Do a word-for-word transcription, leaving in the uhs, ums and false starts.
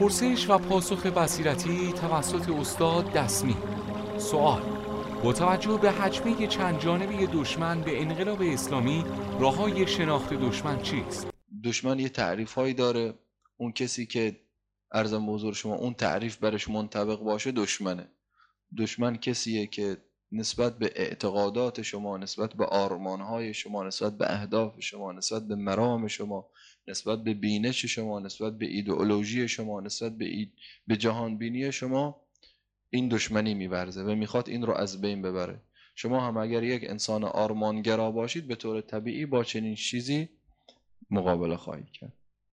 پرسش و پاسخ بصیرتی توسط استاد دسمی. سوال: با توجه به حجمه چند جانبه دشمن به انقلاب اسلامی، راه‌های شناخت دشمن چیست؟ دشمن یه تعریف هایی داره. اون کسی که عرضم به حضور شما اون تعریف برش منطبق باشه دشمنه. دشمن کسیه که نسبت به اعتقادات شما، نسبت به آرمانهای شما، نسبت به اهداف شما، نسبت به مرام شما، نسبت به بینش شما، نسبت به ایدئولوژی شما، نسبت به, اید... به جهان بینی شما این دشمنی می‌ورزه و میخواد این رو از بین ببره. شما هم اگر یک انسان آرمانگرا باشید به طور طبیعی با چنین چیزی مقابله خواهید کرد.